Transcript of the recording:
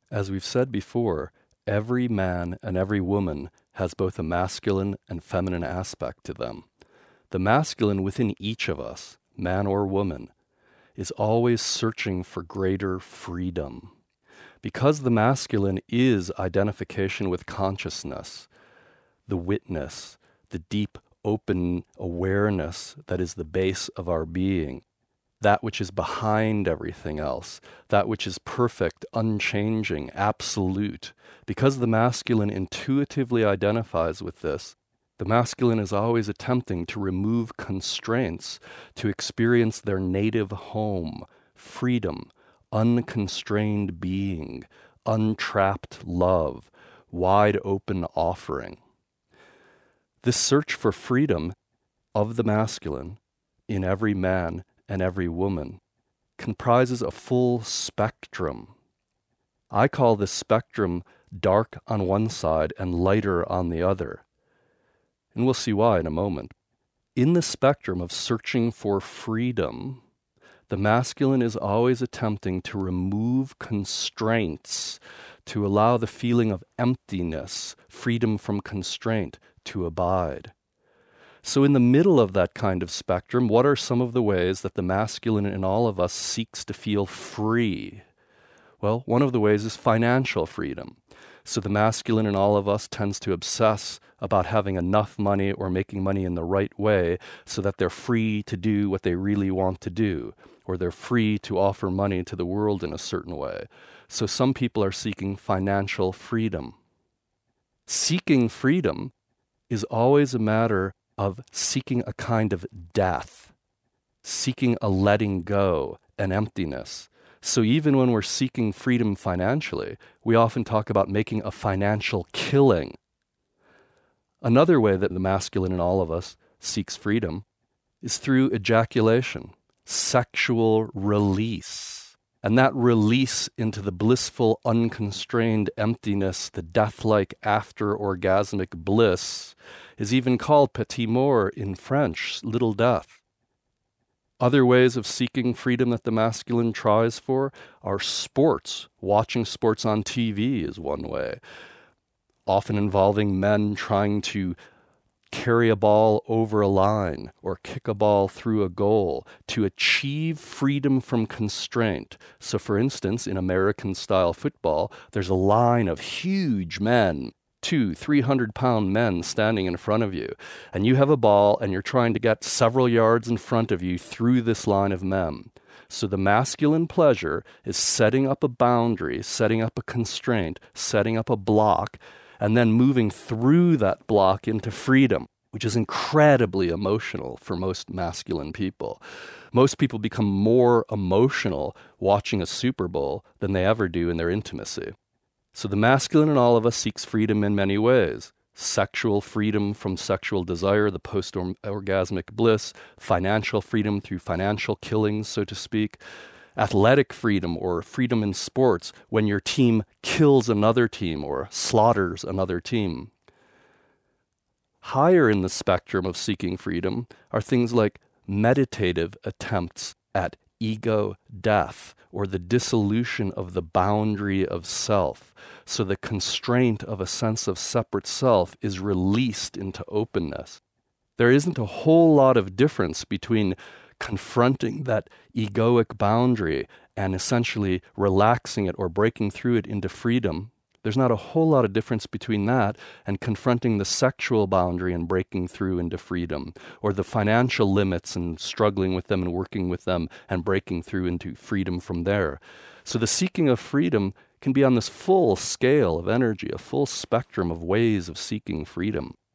As we've said before, every man and every woman has both a masculine and feminine aspect to them. The masculine within each of us, man or woman, is always searching for greater freedom. Because the masculine is identification with consciousness, the witness, the deep, open awareness that is the base of our being, that which is behind everything else, that which is perfect, unchanging, absolute. Because the masculine intuitively identifies with this, the masculine is always attempting to remove constraints to experience their native home, freedom, unconstrained being, untrapped love, wide open offering. This search for freedom of the masculine in every man and every woman comprises a full spectrum. I call this spectrum dark on one side and lighter on the other. And we'll see why in a moment. In the spectrum of searching for freedom, the masculine is always attempting to remove constraints, to allow the feeling of emptiness, freedom from constraint, to abide. So in the middle of that kind of spectrum, what are some of the ways that the masculine in all of us seeks to feel free? Well, one of the ways is financial freedom. So the masculine in all of us tends to obsess about having enough money or making money in the right way so that they're free to do what they really want to do, or they're free to offer money to the world in a certain way. So some people are seeking financial freedom. Seeking freedom is always a matter of seeking a kind of death, seeking a letting go, an emptiness. So even when we're seeking freedom financially, we often talk about making a financial killing. Another way that the masculine in all of us seeks freedom is through ejaculation, sexual release. And that release into the blissful, unconstrained emptiness, the death-like after-orgasmic bliss, is even called petit mort in French, little death. Other ways of seeking freedom that the masculine tries for are sports. Watching sports on TV is one way, often involving men trying to carry a ball over a line or kick a ball through a goal to achieve freedom from constraint. So for instance, in American-style football, there's a line of huge men, 200-300-pound men standing in front of you, and you have a ball and you're trying to get several yards in front of you through this line of men. So the masculine pleasure is setting up a boundary, setting up a constraint, setting up a block, and then moving through that block into freedom, which is incredibly emotional for most masculine people. Most people become more emotional watching a Super Bowl than they ever do in their intimacy. So the masculine in all of us seeks freedom in many ways. Sexual freedom from sexual desire, the post-orgasmic bliss, financial freedom through financial killings, so to speak, athletic freedom or freedom in sports when your team kills another team or slaughters another team. Higher in the spectrum of seeking freedom are things like meditative attempts at ego death or the dissolution of the boundary of self. So the constraint of a sense of separate self is released into openness. There isn't a whole lot of difference between confronting that egoic boundary and essentially relaxing it or breaking through it into freedom. There's not a whole lot of difference between that and confronting the sexual boundary and breaking through into freedom, or the financial limits and struggling with them and working with them and breaking through into freedom from there. So the seeking of freedom can be on this full scale of energy, a full spectrum of ways of seeking freedom.